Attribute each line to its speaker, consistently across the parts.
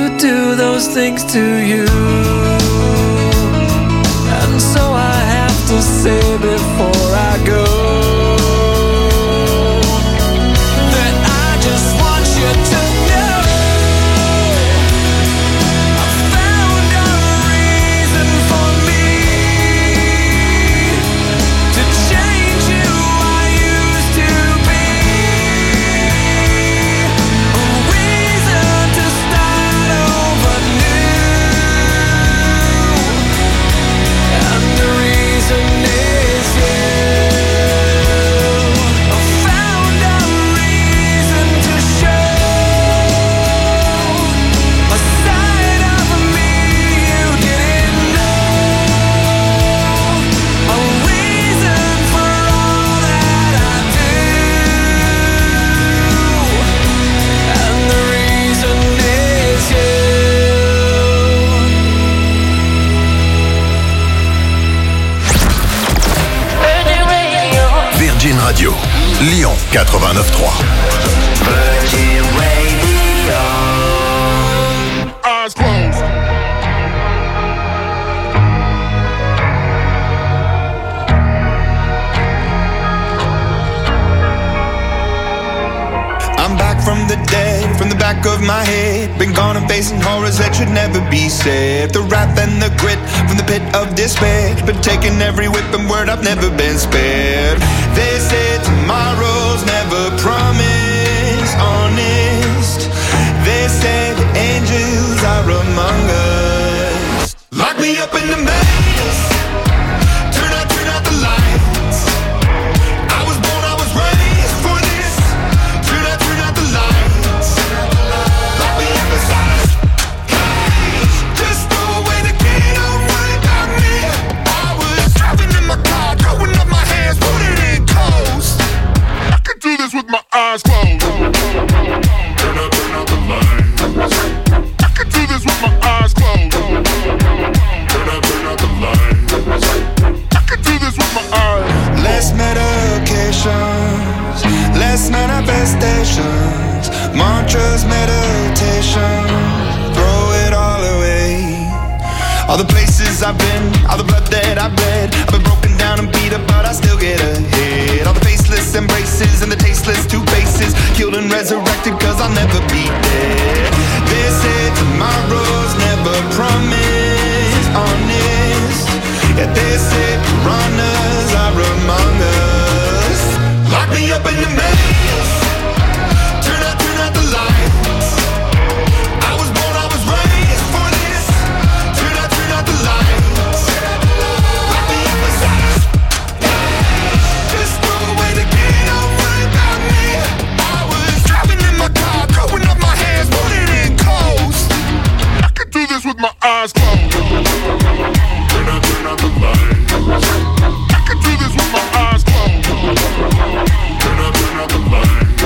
Speaker 1: to do those things to you. And so I have to say before I go that I just want you to know I found a reason for me to change who I used to be. A reason to start over new. And the reason is you. I found a reason to show a side of me you didn't know. A reason for all that I do. And the reason is you.
Speaker 2: Virgin Radio, Lyon 89.3.
Speaker 3: Virgin Radio.
Speaker 4: Eyes closed.
Speaker 5: I'm back from the dead, from the back of my head. Been gone and facing horrors that should never be said. The wrath and the grit from the pit of despair. Been taking every whip and word, I've never been spared. They say tomorrow's never promised, honest. They say the angels are among us. Lock me up in the maze. Turn out the lights. I was born, I was raised for this. Turn out the lights. Lock me up inside a cage. Just throw away the key, don't worry about me. I was driving in my car, throwing up my hands, put it in coast.
Speaker 4: I can do this with my eyes closed. Turn out the lights. I can do this with my eyes closed. Turn out the lights. I can do this with my eyes.
Speaker 5: Less medications, less manifestations, mantras, meditation, throw it all away. All the places I've been, all the blood that I've bled, I've been broken down and beat up, but I still get ahead. All the faceless embraces and the tasteless two faces, killed and resurrected cause I'll never be dead. They say tomorrow's never promised, honest. Yeah, they say piranhas are among us. Lock me up in the maze. Turn out the lights. I was born, I was raised for this. Turn out the lights. Lock me up inside a cage. Just throw away the key, don't worry about me. I was driving in my car, throwing up my hands, put it in coast.
Speaker 4: I can do this with my eyes closed. Turn out the lights. I can do this with my eyes closed. Turn out the lights.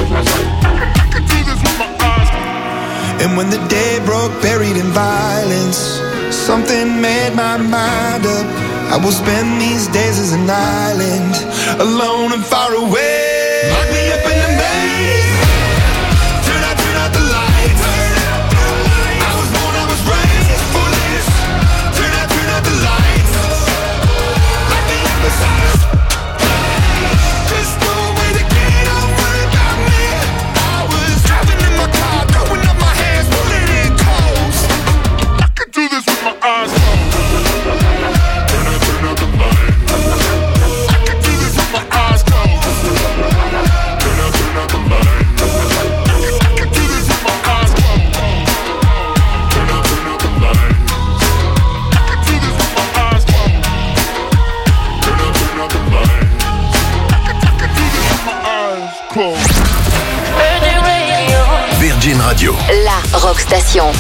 Speaker 4: I can do this with my eyes closed.
Speaker 5: And when the day broke, buried in violence, something made my mind up. I will spend these days as an island, alone and far away. Lock me up in the maze. Turn out the lights. I was born, I was raised for this. Turn out the lights. Lock me up inside a cage. Just throw away the key, don't worry about me. I was driving in my car, throwing up my hands, put it in coast.
Speaker 4: I can do this with my eyes closed. Turn out the lights. I can do this with my eyes closed. Turn out the lights. I can do this with my eyes closed. Turn out the lights. I can do this with my eyes closed. Turn out the lights. I can do this with my eyes closed.
Speaker 2: Virgin Radio.
Speaker 6: La Rock Station.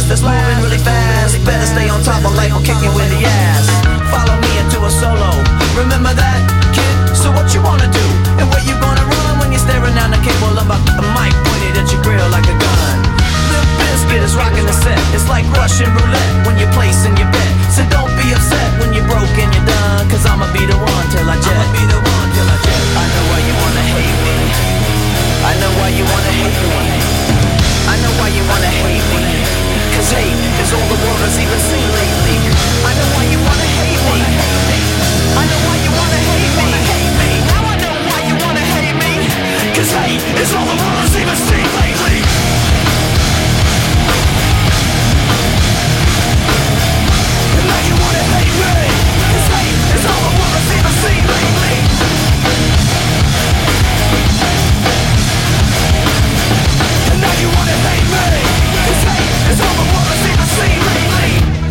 Speaker 6: fast, that's moving really fast. Better stay on top of life or kick you in the ass. Follow me into a solo. Remember that, kid? So what you wanna do? And where you gonna run when you're staring down the cable of a mic pointed at your grill like a gun? Limp Bizkit is rocking the set. It's like Russian roulette when you're placing your bet. So don't be upset when you're broke and you're done. Cause I'ma be the one till I jet. I know why you wanna hate me. I know why you wanna hate me. I know why you wanna hate me. Cause hate is all the world has even seen lately. I know why you wanna hate me. I know why you wanna hate me. Now I know why you wanna hate me. Cause hate is all the world has even seen lately. And now you wanna hate me. Cause hate is all the world has even seen lately. And now you wanna hate me. Cause hate is all the world has even seen lately.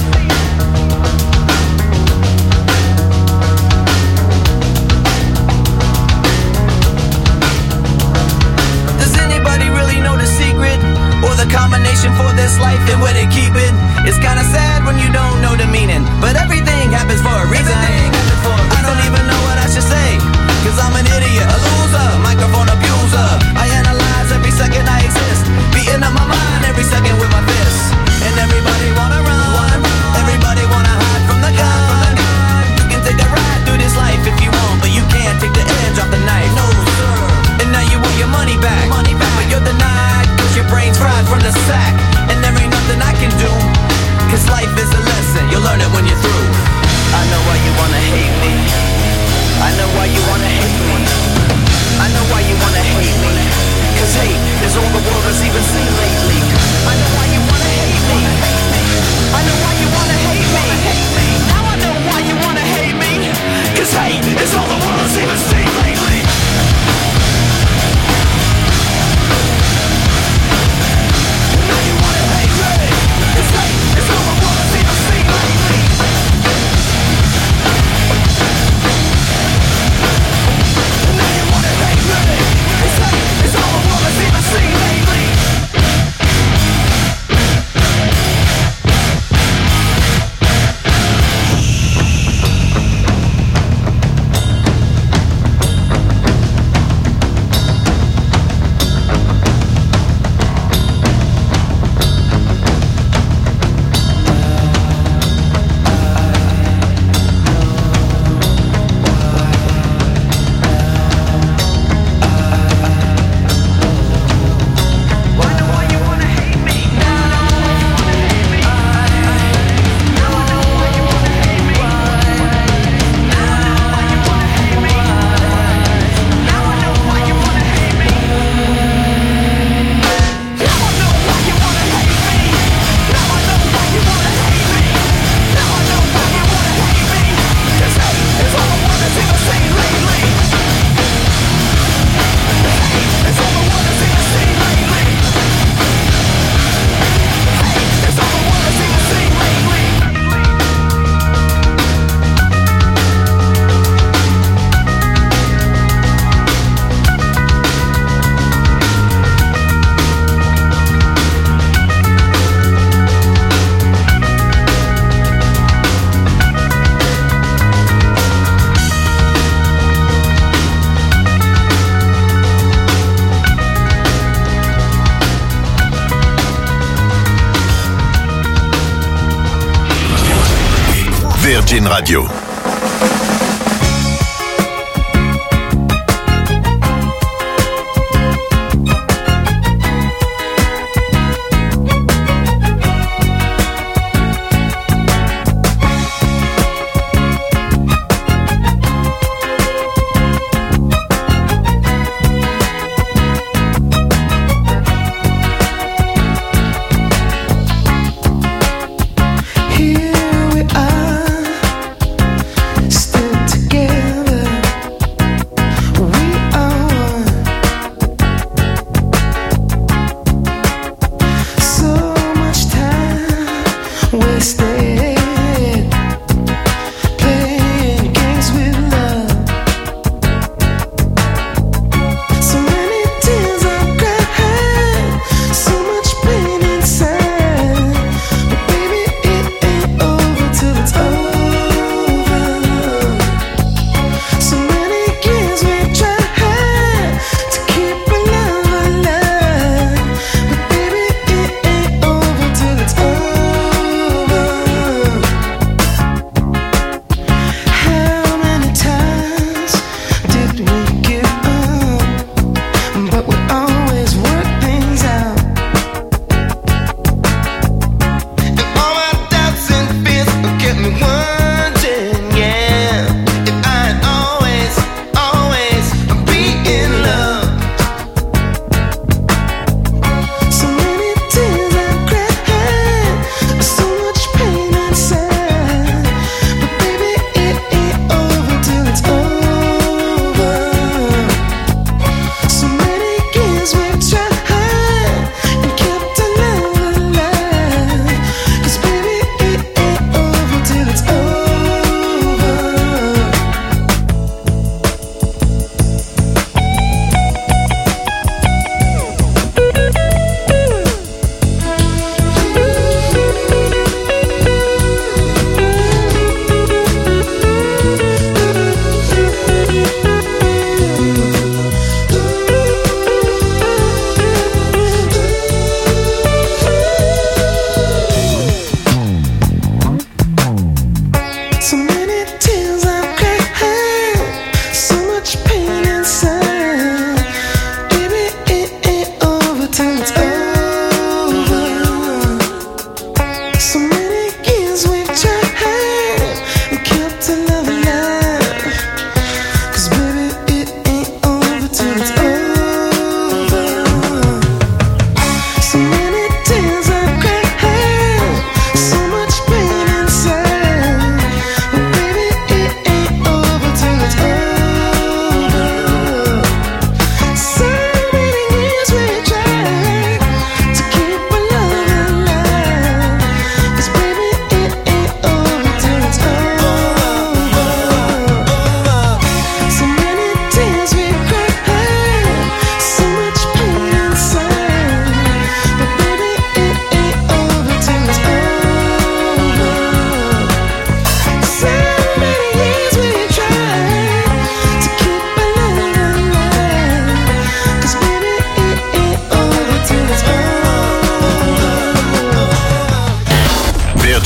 Speaker 6: Does anybody really know the secret? Or the combination for this life and where they keep it? It's kinda sad when you don't know the meaning, but everything happens for a reason. I don't even know what I should say, cause I'm an idiot, a loser, microphone abuser. I analyze every second I exist, beating up my mind every second with my fists. And everybody wanna run, everybody wanna hide from the gun. You can take a ride through this life if you want, but you can't take the edge off the knife. No sir. And now you want your money back, but you're denied cause your brain's fried from the sack. And there ain't nothing I can do, cause life is a lesson, you'll learn it when you're through. I know why you wanna hate me. I know why you wanna hate me. I know why you wanna hate me. Cause hate is all the world has even seen lately. I know why you wanna hate me. I know why you wanna hate me. Now I know why you wanna hate me. Cause hate is all the world has even seen lately. Now you wanna hate me. Cause hate is all the world has even seen lately. Now you wanna hate me. Cause hate is all the world has even seen lately.
Speaker 2: Virgin Radio.
Speaker 5: Here we are.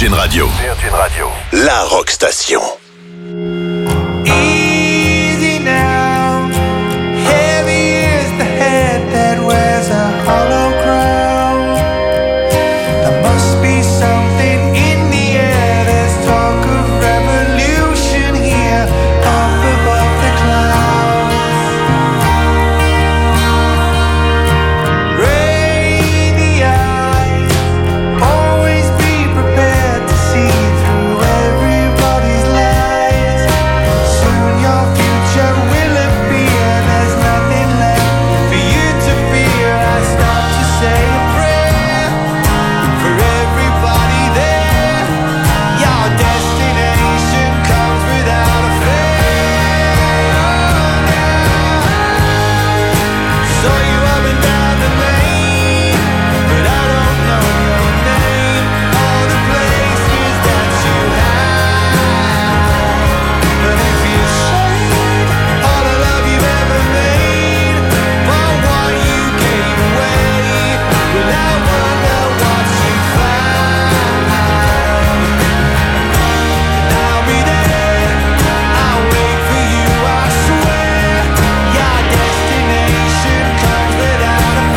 Speaker 2: Virgin Radio. La Rock Station.
Speaker 5: Easy now, heavy is the head that wears a hollow crown. There must be something in the air, there's talk of revolution here, up above the clouds. Rainy eyes, always be prepared to see through everybody's lies. Soon your future will appear, there's nothing left for you to fear. I start to say a prayer for everybody there. Your destination comes without a fear. Saw you up and down the lane, but I don't know your name or the places that you hide. But if you shade all the love you've ever made for what you gave away, well, I wonder what you find. I'll be there, I'll wait for you, I swear. Your destination comes without a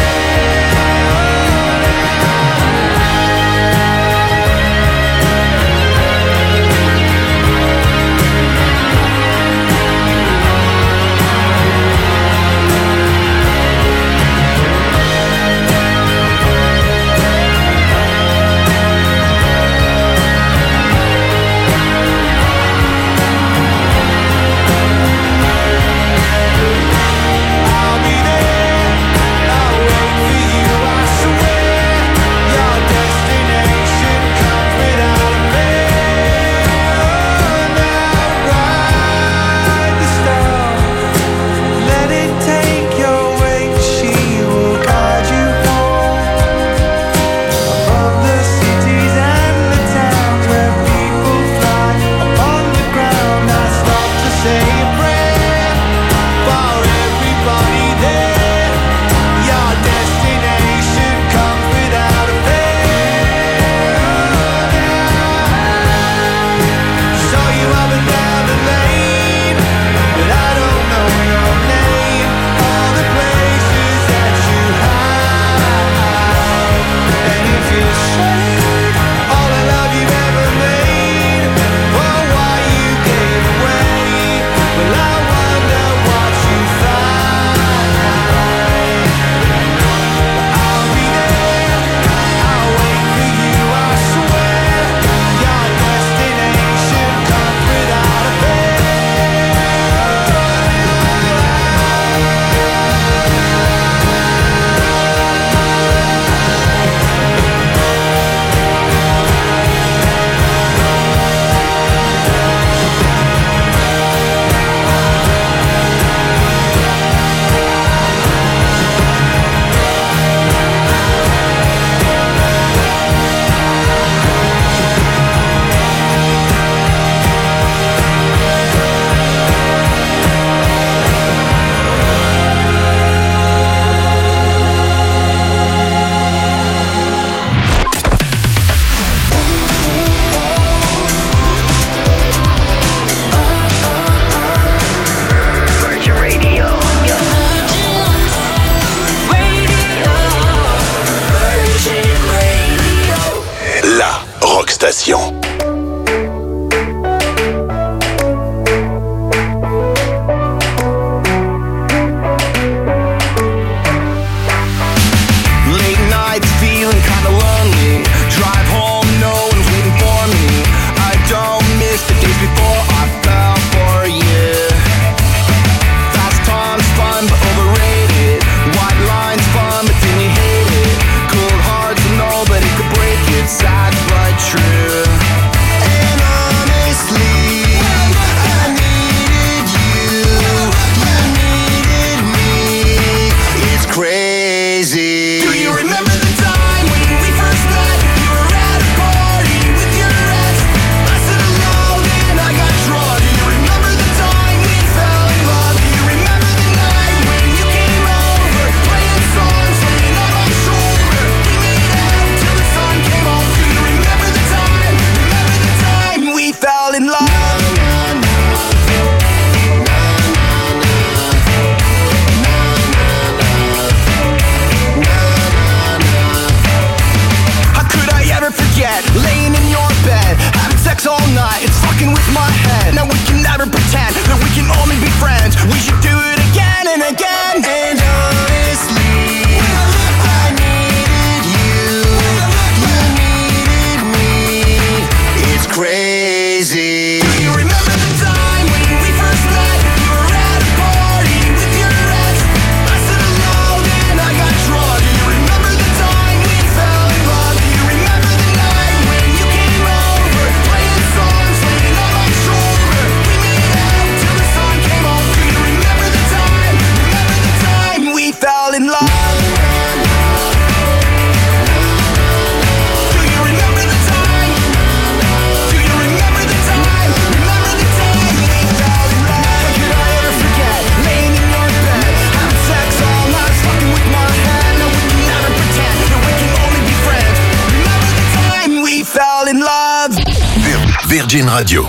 Speaker 5: I'll be there, I'll wait for you, I swear. Your destination comes without a veil. Now ride the storm, let it take your way, she will guide you home. Above the cities and the towns where people fly upon the ground, I stop to say a prayer for everybody there. Your destination comes without a veil. Saw you up and down the lane, but I don't know your name or the places that you hide. And if you shade all the love you've ever made for what you gave away, well, I wonder what you find. I'll be there, I'll wait for you, I swear. Your destination comes without a
Speaker 3: Virgin Radio.
Speaker 2: La Rock Station.
Speaker 5: Late nights feeling kinda lonely. Drive home, no one's waiting for me. I don't miss the days before I fell for you. Fast times fun but overrated. White lines fun but then you hate it. Cold hearts and nobody could break it. Sad but true. love. Do you remember the time? Do you remember the time? Remember the time we fell in love? How could I ever forget? Laying in your bed, having sex all night, fucking with my head. No, we can never pretend. No, we can only be friends. Remember the time we fell in love?
Speaker 2: Virgin Radio.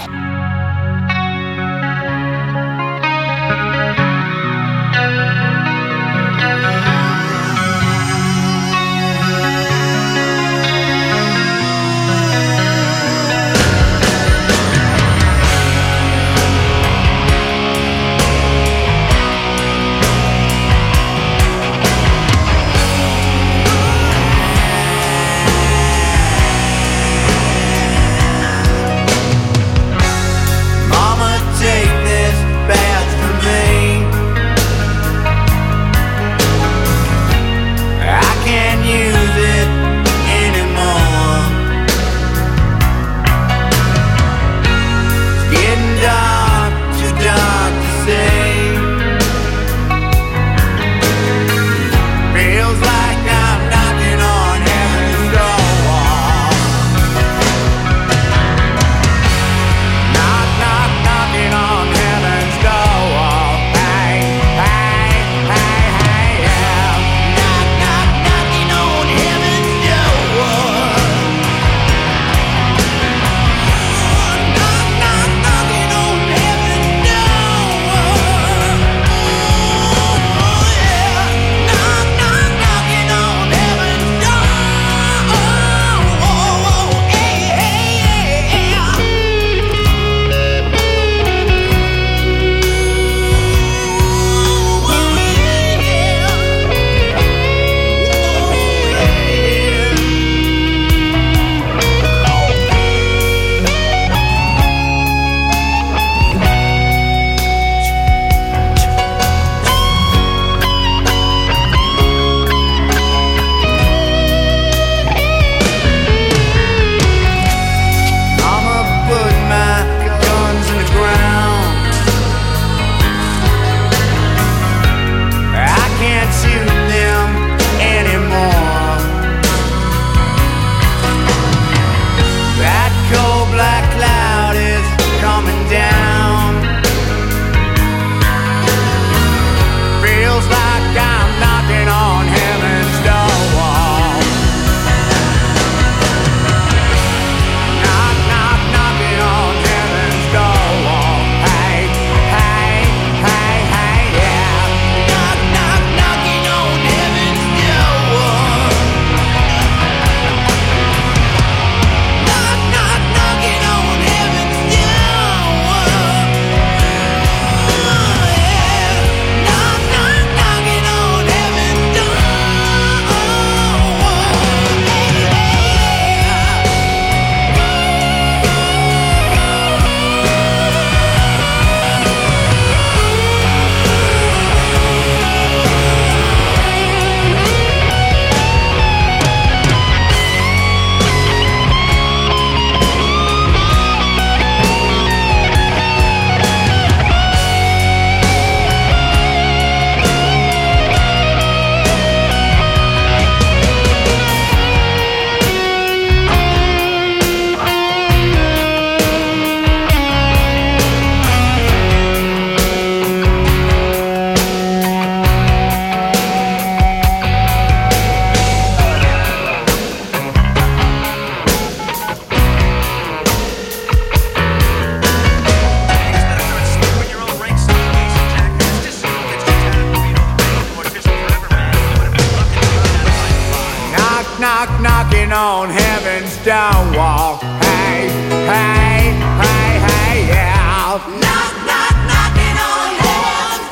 Speaker 7: knocking on heaven's stone wall. Hey, hey, hey, hey, yeah.
Speaker 8: Knock, knock, knocking on heaven's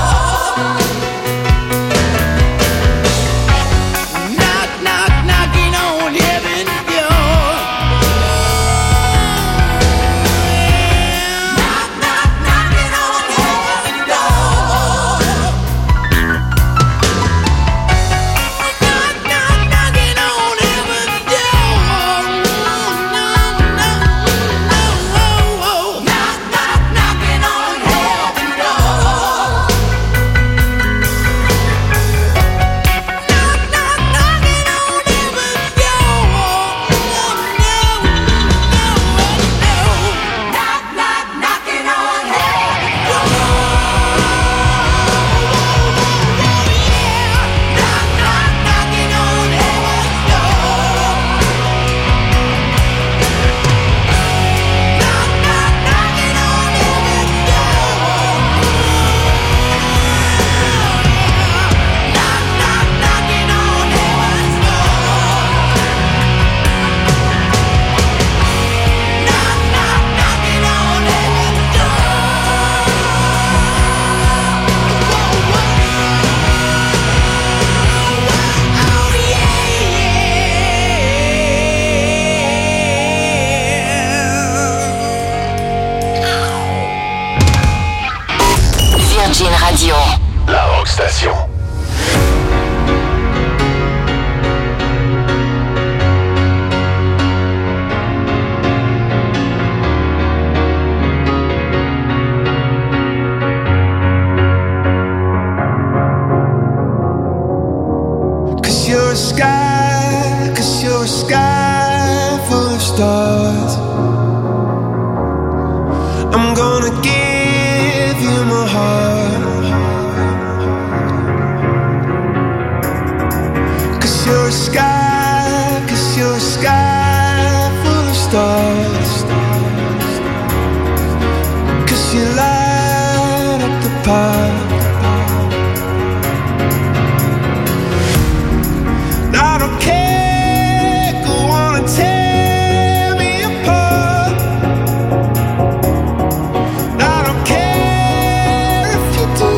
Speaker 8: door.
Speaker 5: Knock, knock, knocking on heaven's door.
Speaker 8: Knock, knock, knocking on heaven's door.
Speaker 5: Knock, knock, knocking on heaven's door. No, no, no, no, no.
Speaker 8: Knock, knock, knocking
Speaker 5: 'Cause you're a sky, 'cause you're a sky full of stars. I'm gonna give you my heart. 'Cause you're a sky, 'cause you're a sky full of stars. 'Cause you light up the park. I don't care, go on and tear me apart. I don't care if you do.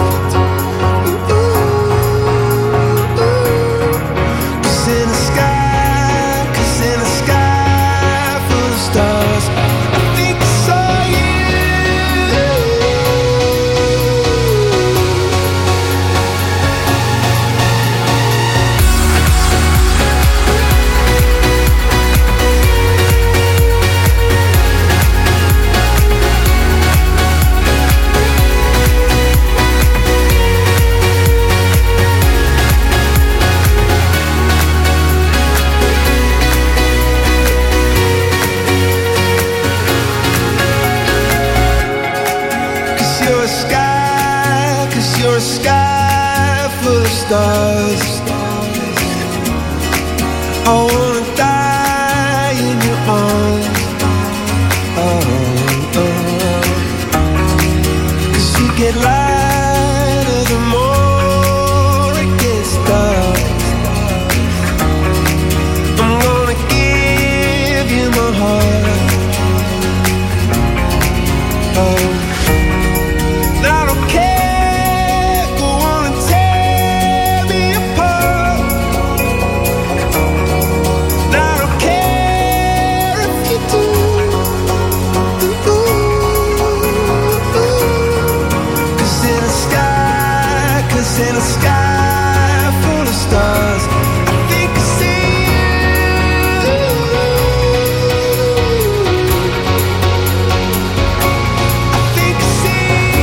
Speaker 5: 'Cause in the sky, 'cause in the sky full of stars, I think I saw you. You're a sky full of stars. I wanna die in your arms. Oh. 'Cause you get lighter the more it gets dark. I'm gonna give you my heart. Oh. I don't care, go on and tear me apart. I don't care if you do. 'Cause in the sky, 'cause in the sky full of stars, I think I see you. I think I see you.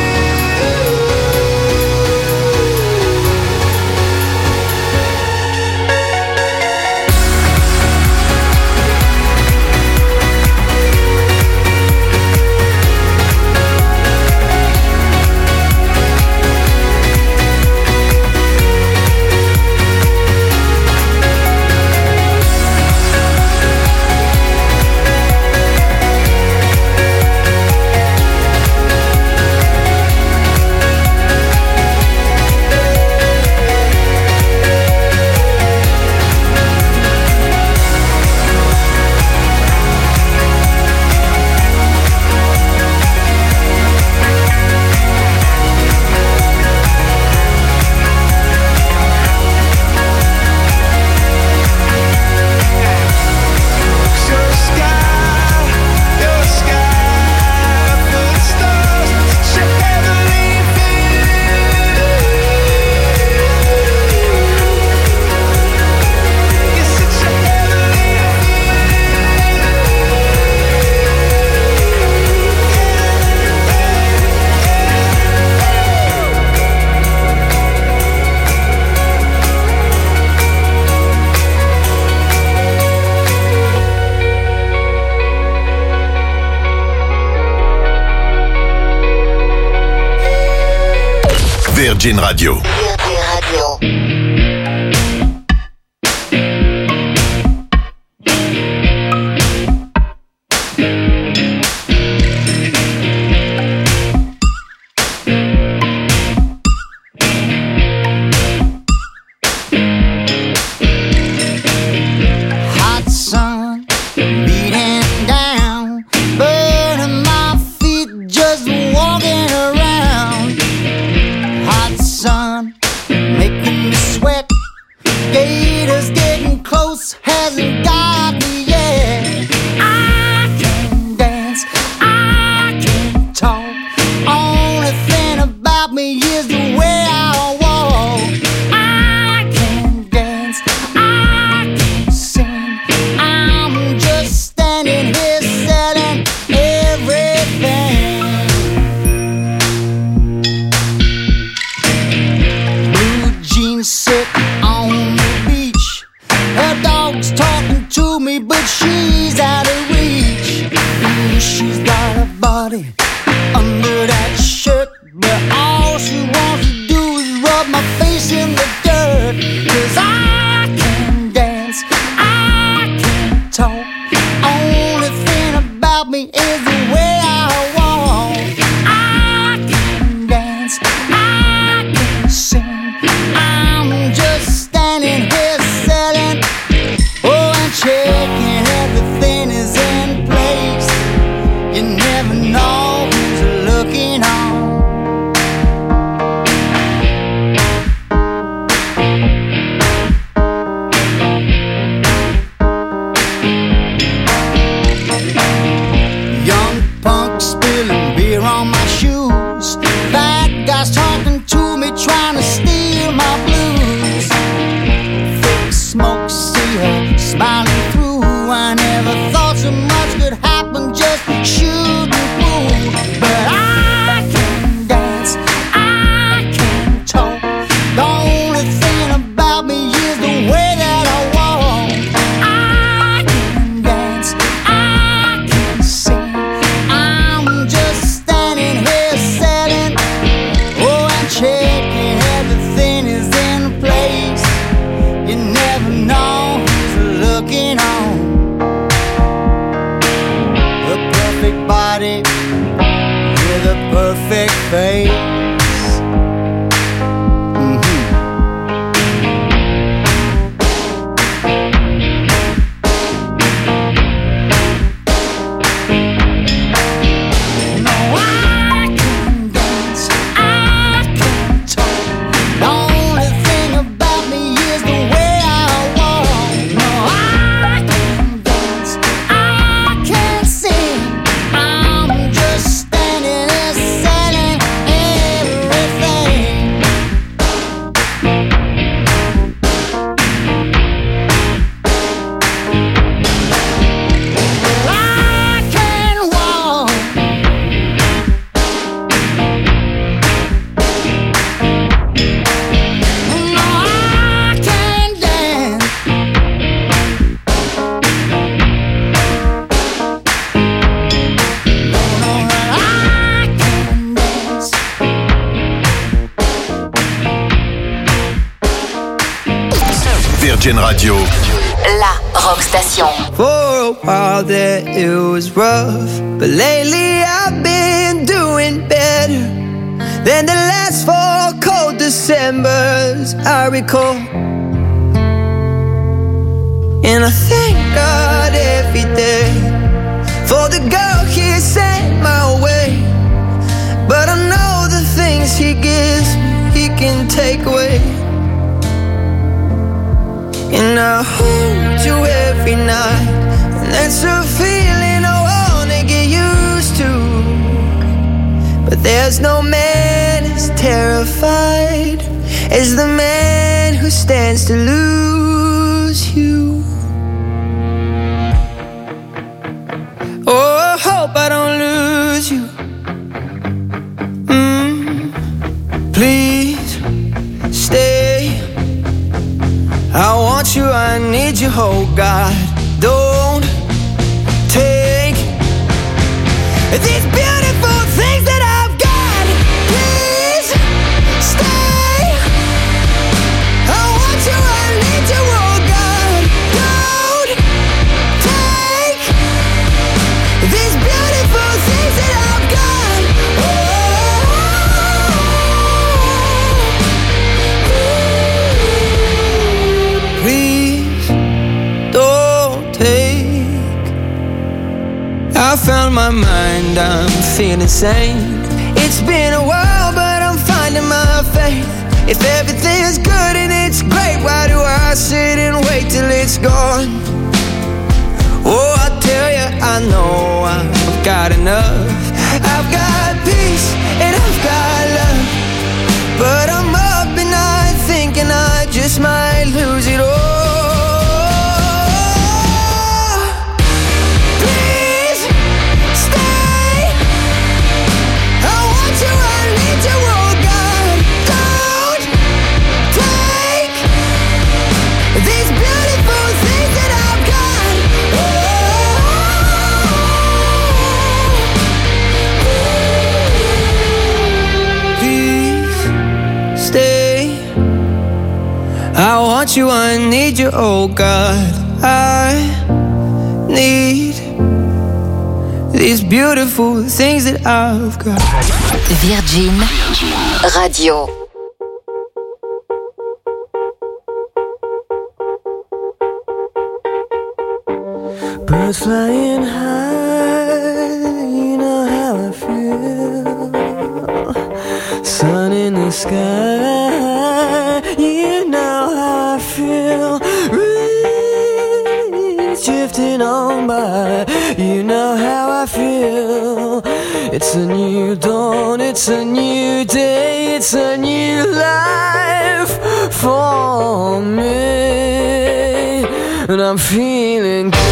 Speaker 2: Virgin Radio.
Speaker 9: Hot sun beating down, burning my feet just walking around. Hot sun making me sweat. Gators getting close, hasn't got me yet. I can dance, I can talk. Only thing about me is the way I walk. I can dance, I can sing. I'm just standing here selling everything. Blue jeans sit on the beach. Her dog's talking to me, but she's out of reach. She's got a body under that shirt, but all she wants to do is rub my face in the dirt. 'Cause I can dance, I can talk. Only thing about me is the way I walk. I can dance, I can sing. I'm just standing here selling, oh, and checking everything is in place. You never know who's looking on. Young punk spilling beer on my shoes. Bad guys talking to me, trying to steal my blues. Thick smoke, see her smiling through. I never thought so much could happen, just shooting through. But I can dance, I can talk. The only thing about me is the way that I walk. I can dance, I can sing. I'm just standing here selling, oh, and checking everything is in place. You never know who's looking on. A perfect body with a perfect face. No, I can dance, I can talk. The only thing about me is the way I walk. No, I can dance, I can sing. I'm just standing there selling everything. I can walk. No, I can dance. No, I can dance.
Speaker 2: Virgin Radio.
Speaker 10: La Rock Station.
Speaker 1: For a while there it was rough, but lately I've been doing better than the last 4 cold Decembers I recall. And I thank God every day for the girl He sent my way. But I know the things He gives me, He can take away. And I hold you every night, and that's a feeling I wanna get used to. But there's no man as terrified as the man who stands to lose you. Oh, I hope I don't lose you. Please stay. I want you, I need you, oh God. Don't take these beautiful things that I've got. Please stay. I want you, I need you, oh God. Don't take these beautiful things that I've got. Please don't take. I found my mind, I'm feeling sane. It's been a while, but I'm finding my faith. If everything is good and it's great, why do I sit and wait till it's gone? Oh, I tell you, I know I've got enough. I've got peace and I've got love, but I'm up at night thinking I just might lose it all. Please stay. I want you, I need you, oh God. Don't take I want you, I need you, oh God. I need these beautiful things that I've got.
Speaker 10: Virgin Radio.
Speaker 1: Birds flying high, you know how I feel. Sun in the sky, you know how I feel. Breeze drifting on by, you know how I feel. It's a new dawn, it's a new day, it's a new life for me. And I'm feeling good.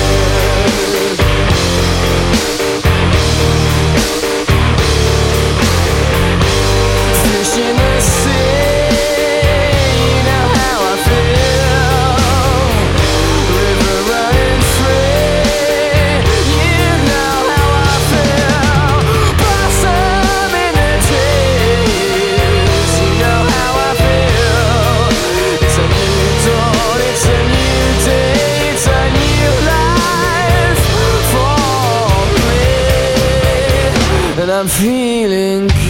Speaker 1: Fish in the sea, you know how I feel. River running free, you know how I feel. Blossom in the trees, you know how I feel. It's a new dawn, it's a new day. And I'm feeling good.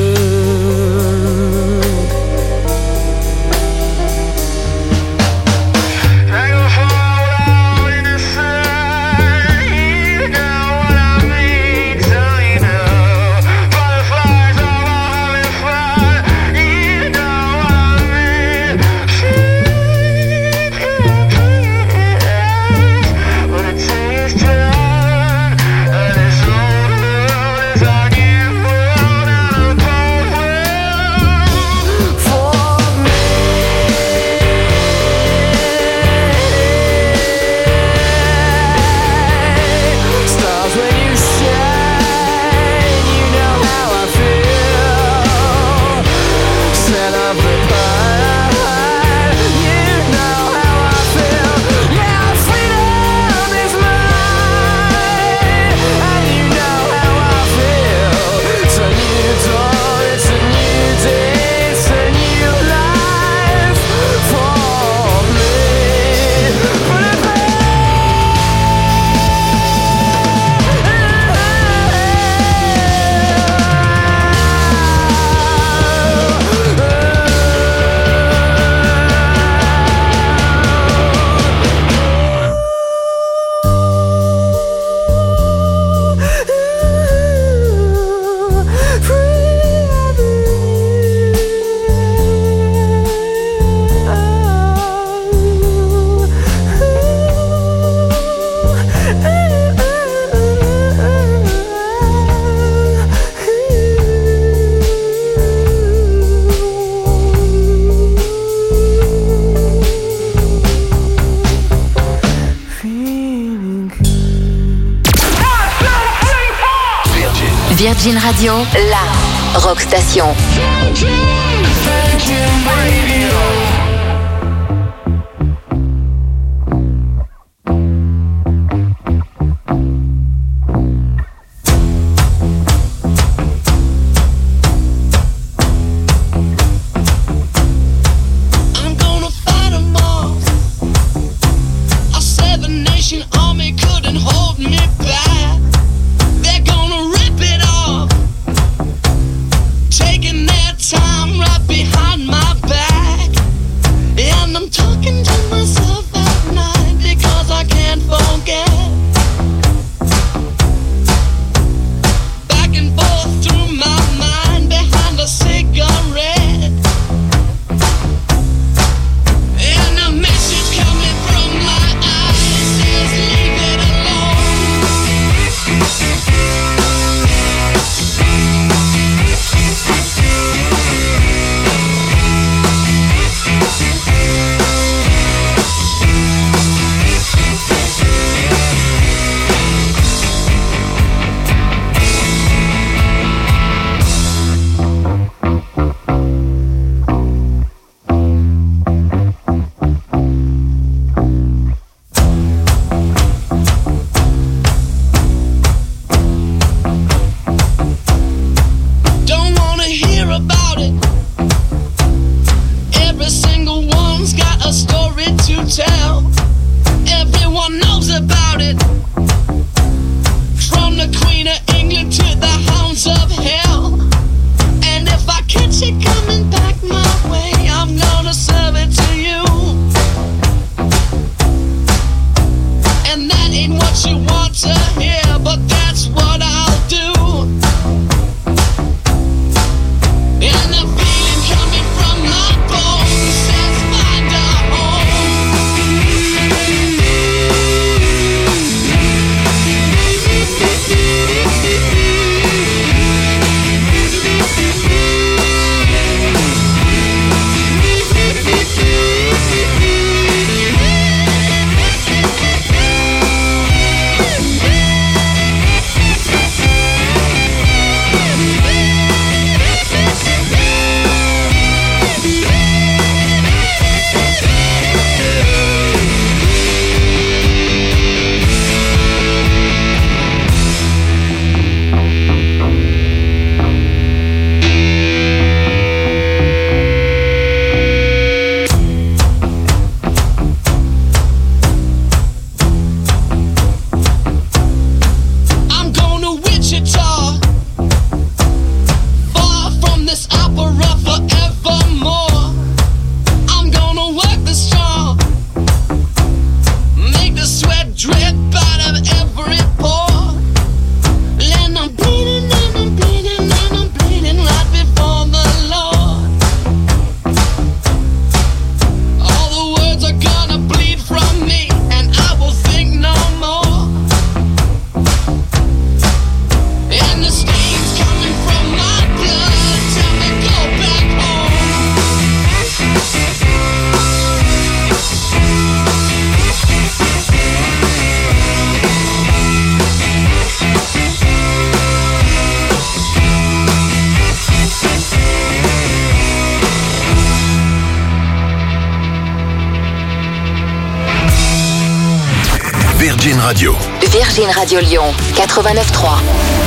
Speaker 1: Dragonfly in the sun, you know what I mean, so you know. Butterflies all having fun, you know what I mean. But it takes time, and it's
Speaker 10: Virgin Radio, la rock station.
Speaker 4: Virgin Radio.
Speaker 2: Virgin Radio.
Speaker 10: Virgin Radio Lyon, 89.3.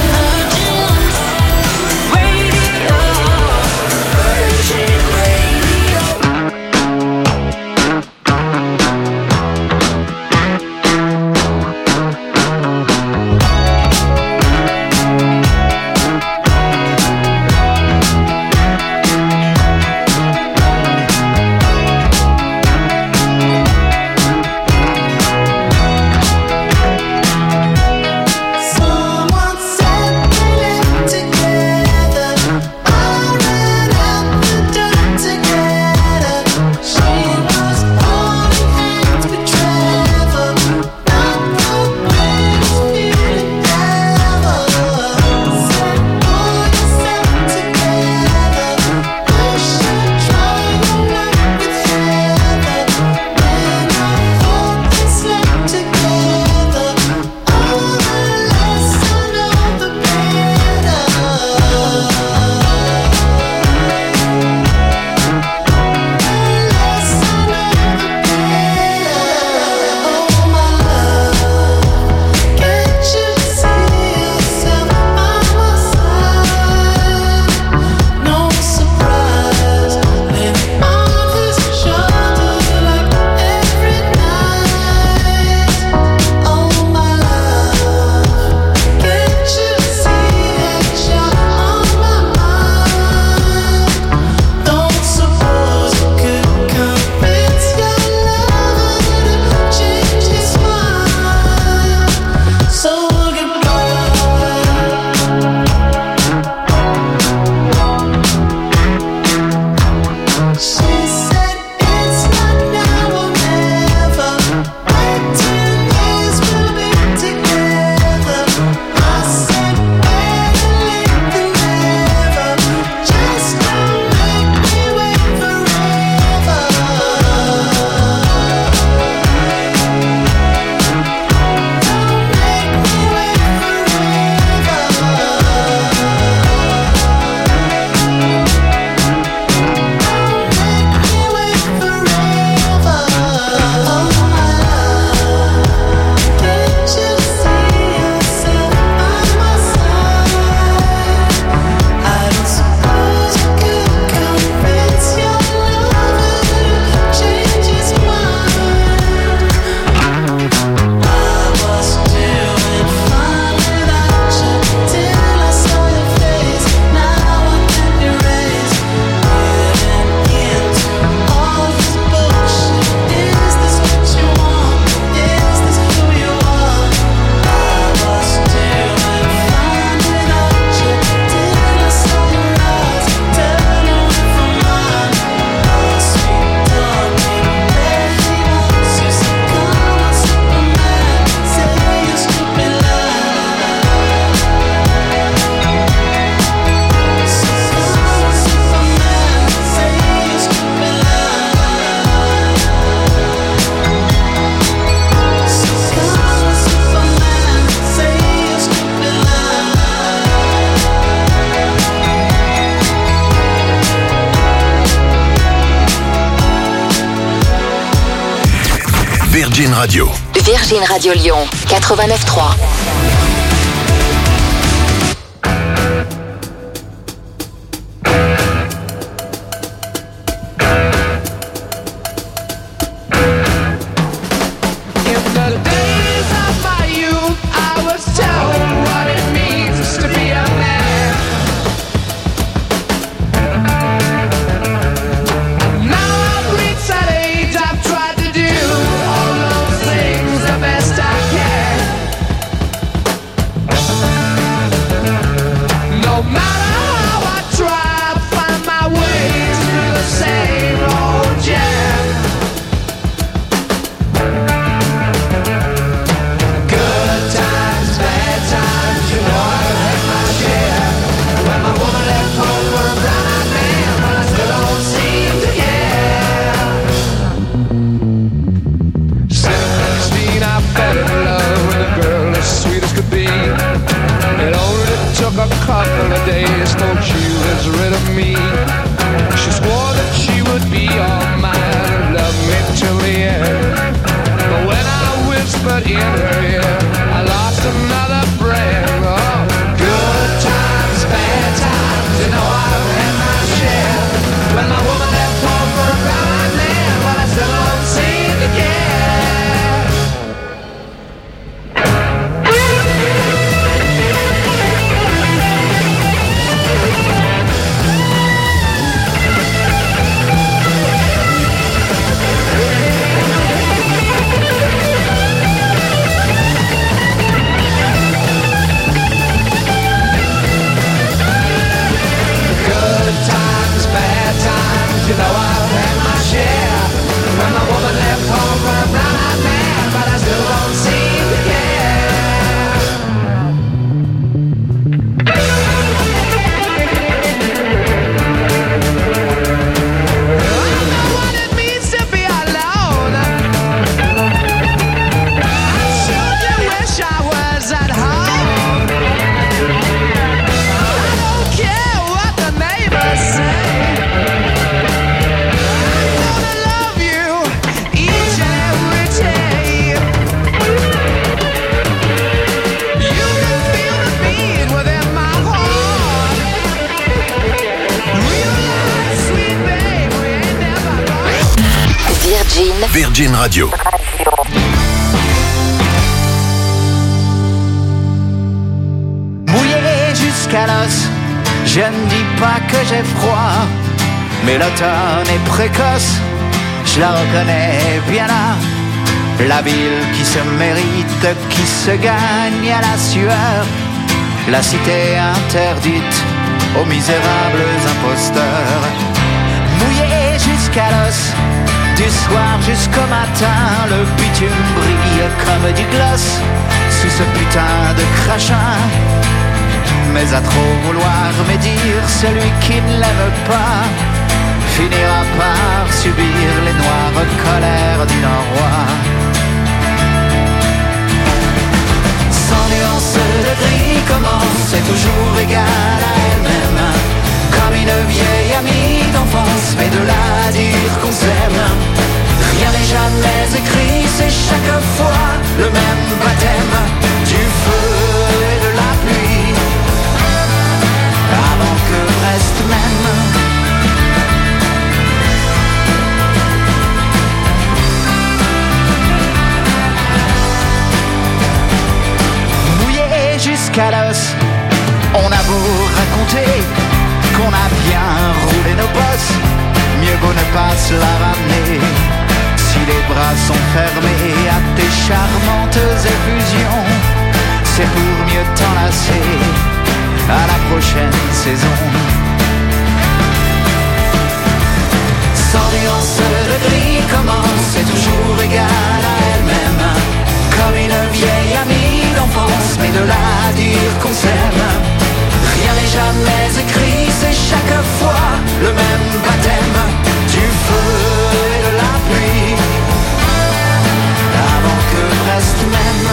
Speaker 2: Virgin Radio.
Speaker 10: Virgin Radio Lyon, 89.3.
Speaker 11: Best I can.
Speaker 2: Virgin Radio.
Speaker 9: Mouillé jusqu'à l'os, je ne dis pas que j'ai froid, mais l'automne est précoce, je la reconnais bien là. La ville qui se mérite, qui se gagne à la sueur, la cité interdite aux misérables imposteurs. Mouillé jusqu'à l'os, du soir jusqu'au matin, le bitume brille comme du gloss sous ce putain de crachin. Mais à trop vouloir médire, celui qui ne l'aime pas finira par subir les noires colères du Nord-Roi. Sans nuance de gris, commence, c'est toujours égal à elle-même, comme une vieille amie d'enfance, mais de là à dire qu'on s'aime, rien n'est jamais écrit, c'est chaque fois le même baptême du feu et de la pluie, avant que reste même. Mouillé jusqu'à l'os, on a beau raconter qu'on a bien roulé nos bosses, mieux vaut ne pas se la ramener. Si les bras sont fermés à tes charmantes effusions, c'est pour mieux t'enlacer à la prochaine saison. Sans nuance de gris commence, c'est toujours égal à elle-même, comme une vieille amie d'enfance, mais de là à dire qu'on s'aime, rien n'est jamais écrit, c'est chaque fois le même baptême du feu et de la pluie, avant que reste même.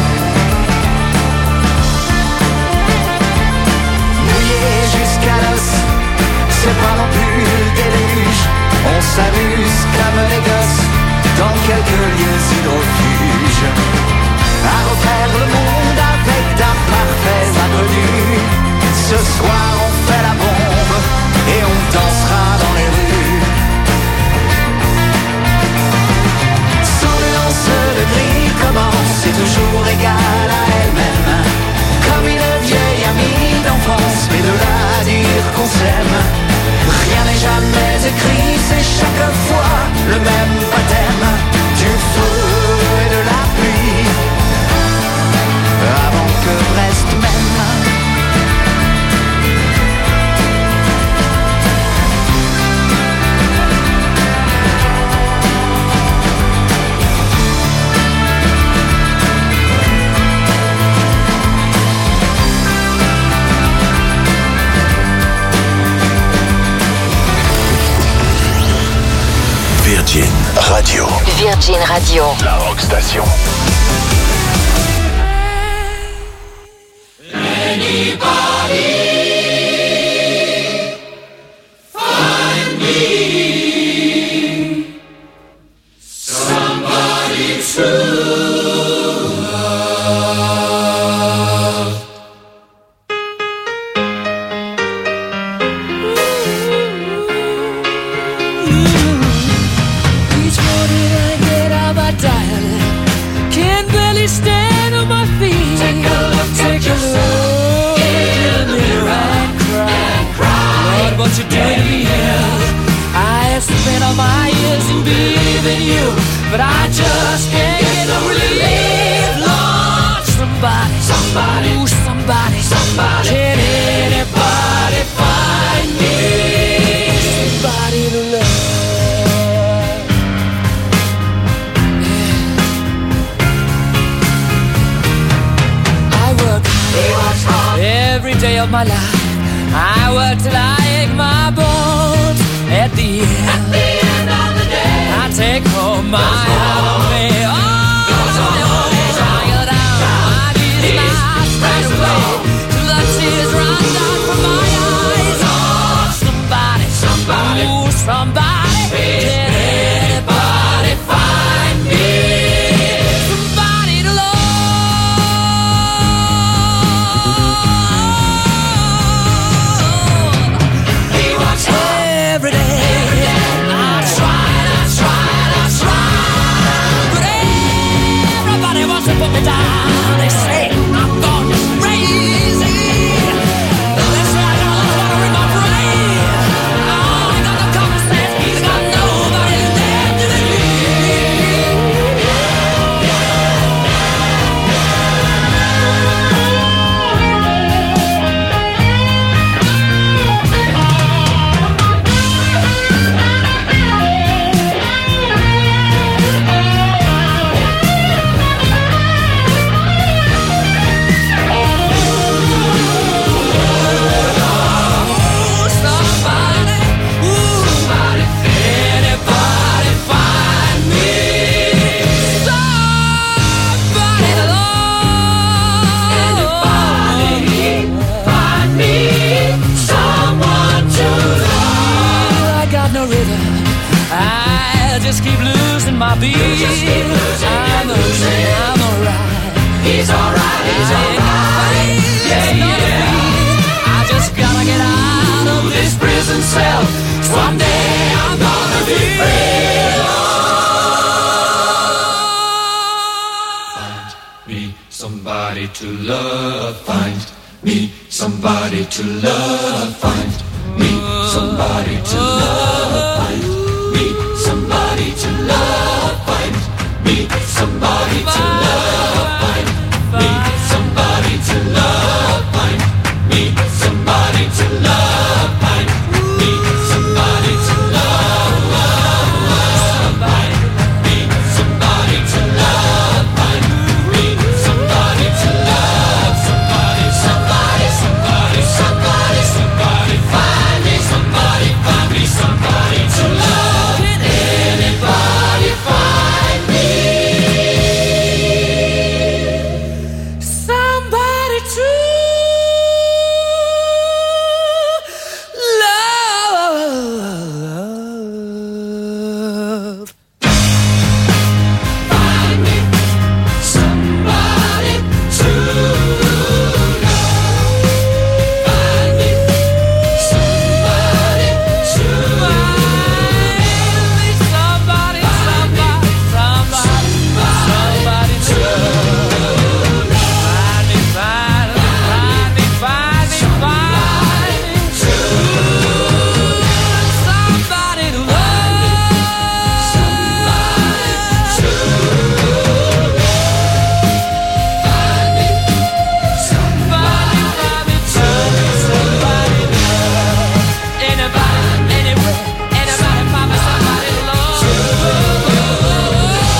Speaker 9: Mouillé jusqu'à l'os, c'est pas non plus le déluge, on s'amuse comme les gosses dans quelques lieux hydrofuges, à refaire le monde avec d'imparfaits inconnus. Ce soir on fait la bombe et on dansera dans les rues. Sans nuance de gris commence, c'est toujours égal à elle-même, comme une vieille amie d'enfance, mais de là à dire qu'on s'aime, rien n'est jamais écrit, c'est chaque fois le même baptême du feu et de la pluie, avant que reste même.
Speaker 2: Virgin Radio.
Speaker 10: Virgin Radio.
Speaker 2: La rock station.
Speaker 1: Every day I try be. I'm alright. He's alright. He's alright. Yeah. I just gotta get out of this prison cell. Someday I'm gonna be free. Find me somebody to love. Find me somebody to love. Find me somebody to love. Find me somebody to love. Find me somebody to love.